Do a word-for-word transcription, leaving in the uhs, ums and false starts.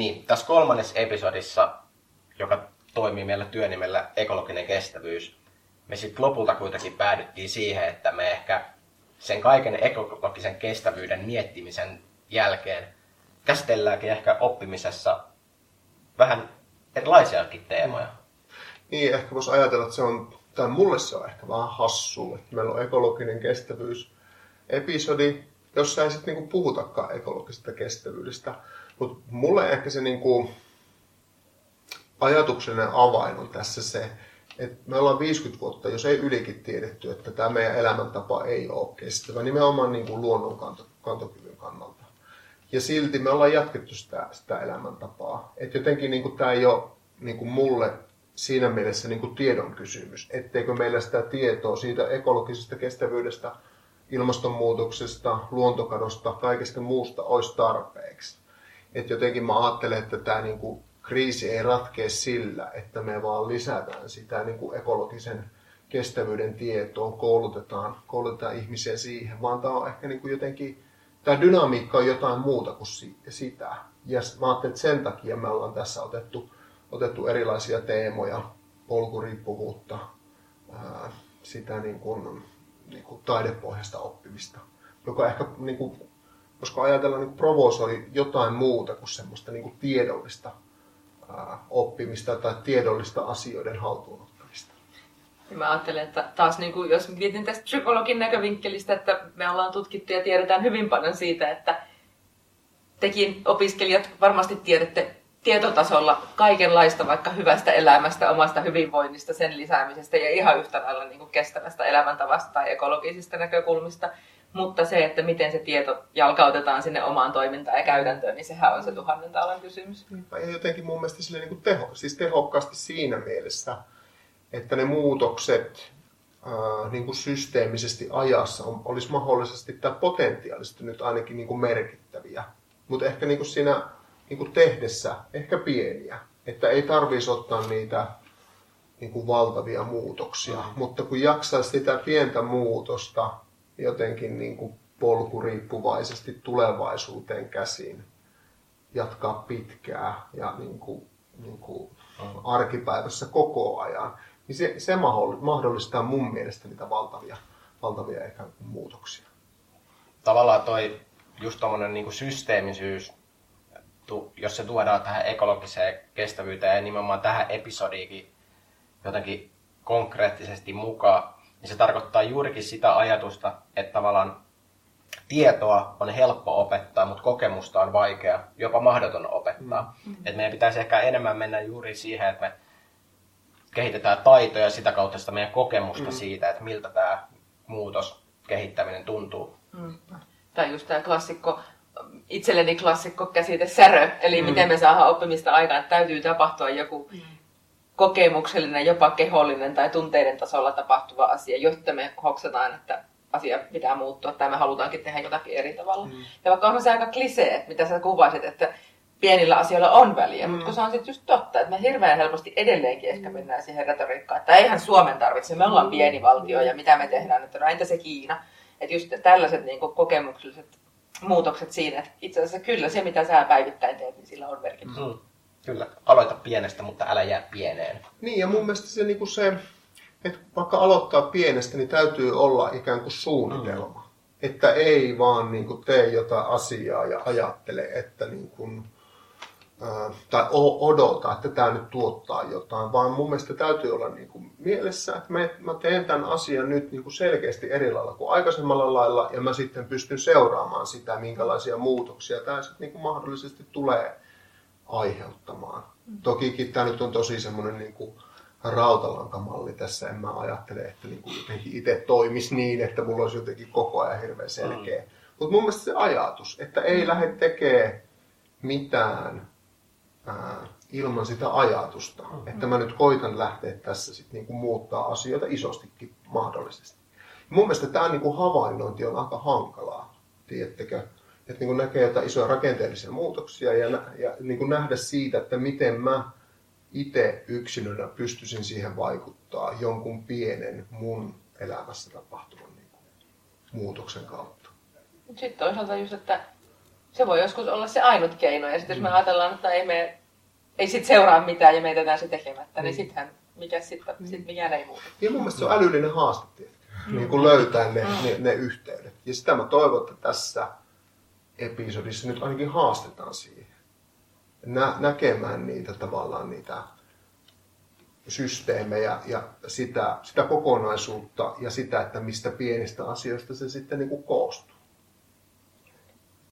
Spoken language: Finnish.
Niin, tässä kolmannessa episodissa, joka toimii meillä työnimellä ekologinen kestävyys, me sitten lopulta kuitenkin päädyttiin siihen, että me ehkä sen kaiken ekologisen kestävyyden miettimisen jälkeen käsitelläänkin ehkä oppimisessa vähän erilaisiakin teemoja. Niin, ehkä voisi ajatella, että se on, tai mulle se on ehkä vähän hassua, että meillä on ekologinen kestävyysepisodi, jossa ei sitten niinku puhutakaan ekologisesta kestävyydestä. Mutta mulle ehkä se niinku ajatuksellinen avain on tässä se, että me ollaan viisikymmentä vuotta, jos ei ylikin tiedetty, että tämä meidän elämäntapa ei ole kestävä, nimenomaan niinku luonnon kanto, kantokyvyn kannalta. Ja silti me ollaan jatkettu sitä, sitä elämäntapaa. Että jotenkin niinku tämä ei ole niinku mulle siinä mielessä niinku tiedon kysymys, etteikö meillä sitä tietoa siitä ekologisesta kestävyydestä, ilmastonmuutoksesta, luontokadosta, kaikesta muusta olisi tarpeeksi. Että jotenkin mä ajattelen, että tämä niinku kriisi ei ratkea sillä, että me vaan lisätään sitä niinku ekologisen kestävyyden tietoa, koulutetaan, koulutetaan ihmisiä siihen, vaan tämä on ehkä niinku jotenkin, tämä dynamiikka on jotain muuta kuin sitä. Ja mä ajattelen, että sen takia me ollaan tässä otettu, otettu erilaisia teemoja, polkuriippuvuutta, ää, sitä niin kuin, niin kuin taidepohjaista oppimista, joka ehkä, niin kuin, koska ajatellaan, niin provosoi jotain muuta kuin semmoista niin kuin tiedollista ää, oppimista tai tiedollista asioiden haltuunottamista. Ja mä ajattelen, että taas niin kuin, jos mietin tästä psykologin näkövinkkelistä, että me ollaan tutkittu ja tiedetään hyvin paljon siitä, että tekin opiskelijat varmasti tiedätte tietotasolla kaikenlaista, vaikka hyvästä elämästä, omasta hyvinvoinnista, sen lisäämisestä ja ihan yhtä lailla niin kuin kestävästä elämäntavasta tai ekologisista näkökulmista. Mutta se, että miten se tieto jalkautetaan sinne omaan toimintaan ja käytäntöön, niin sehän on se tuhannen taalan kysymys. Ja jotenkin mun mielestä sille niin kuin teho, siis tehokkaasti siinä mielessä, että ne muutokset ää, niin kuin systeemisesti ajassa on, olisi mahdollisesti tai potentiaalisesti nyt ainakin niin kuin merkittäviä. Mutta ehkä niin kuin siinä niin kuin tehdessä ehkä pieniä, että ei tarvitsisi ottaa niitä niin kuin valtavia muutoksia, mm. mutta kun jaksaisi sitä pientä muutosta jotenkin niin kuin polkuriippuvaisesti tulevaisuuteen käsin jatkaa pitkää ja niin kuin, niin kuin arkipäivässä koko ajan, niin se, se mahdollistaa mun mielestä niitä valtavia, valtavia ehkä muutoksia. Tavallaan toi just tommonen niin kuin systeemisyys, jos se tuodaan tähän ekologiseen kestävyyteen ja nimenomaan tähän episodiikin jotenkin konkreettisesti mukaan, niin se tarkoittaa juurikin sitä ajatusta, että tavallaan tietoa on helppo opettaa, mutta kokemusta on vaikea, jopa mahdoton opettaa. Mm-hmm. Et meidän pitäisi ehkä enemmän mennä juuri siihen, että me kehitetään taitoja sitä kautta sitä meidän kokemusta mm-hmm. siitä, että miltä tämä muutos, kehittäminen tuntuu. Mm. Tai just tämä klassikko, itselleni klassikko käsite särö, eli mm. miten me saadaan oppimista aikaan, että täytyy tapahtua joku mm. kokemuksellinen, jopa kehollinen tai tunteiden tasolla tapahtuva asia, jotta me hoksataan, että asia pitää muuttua tai me halutaankin tehdä jotakin eri tavalla. Mm. Ja vaikka on se aika klisee, mitä sä kuvasit, että pienillä asioilla on väliä, mm. mutta kun se on sitten just totta, että me hirveän helposti edelleenkin ehkä mennään siihen retoriikkaan, että eihän Suomen tarvitse, me ollaan pieni valtio ja mitä me tehdään, että no entä se Kiina. Että just tällaiset niin kuin kokemukselliset muutokset siinä, että itse asiassa kyllä se, mitä sä päivittäin teet, niin sillä on merkitys. Mm. Kyllä, aloita pienestä, mutta älä jää pieneen. Niin, ja mun mielestä se, niin kuin se, että vaikka aloittaa pienestä, niin täytyy olla ikään kuin suunnitelma. Mm. Että ei vaan niin kuin tee jotain asiaa ja ajattele, että niin kuin, ää, tai odota, että tämä nyt tuottaa jotain, vaan mun mielestä täytyy olla niin kuin mielessä, että mä, mä teen tämän asian nyt niin kuin selkeästi eri lailla kuin aikaisemmalla lailla, ja mä sitten pystyn seuraamaan sitä, minkälaisia muutoksia tämä sitten niin kuin mahdollisesti tulee aiheuttamaan. Mm. Tokikin tämä nyt on tosi semmoinen niin kuin rautalankamalli tässä, en mä ajattele, että niin kuin jotenkin itse toimisi niin, että mulla olisi jotenkin koko ajan hirveän selkeä. Mm. Mutta mun mielestä se ajatus, että ei mm. lähde tekemään mitään ää, ilman sitä ajatusta, mm. että mä nyt koitan lähteä tässä sit niin kuin muuttaa asioita isostikin mahdollisesti. Ja mun mielestä tämä niin kuin havainnointi on aika hankalaa, tiedättekö? Että niin kuin näkee jotain isoja rakenteellisia muutoksia ja, nä- ja niin kuin nähdä siitä, että miten mä itse yksilönä pystyisin siihen vaikuttaa jonkun pienen mun elämässä tapahtuvan niin kuin muutoksen kautta. Sitten toisaalta just, että Se voi joskus olla se ainut keino. Ja sitten jos me ajatellaan, että ei, me, ei sit seuraa mitään ja me jätetään se tekemättä, mm. niin sittenhän mikä sitten, mm. sit mikään ei muuta. Ja mun mielestä se on älyllinen haaste, mm. niin kuin löytää ne, mm. ne, ne yhteydet. Ja sitä mä toivon, että tässä episodissa nyt ainakin haastetaan siihen. Nä, näkemään niitä tavallaan niitä systeemejä ja sitä, sitä kokonaisuutta ja sitä, että mistä pienistä asioista se sitten niin kuin koostuu.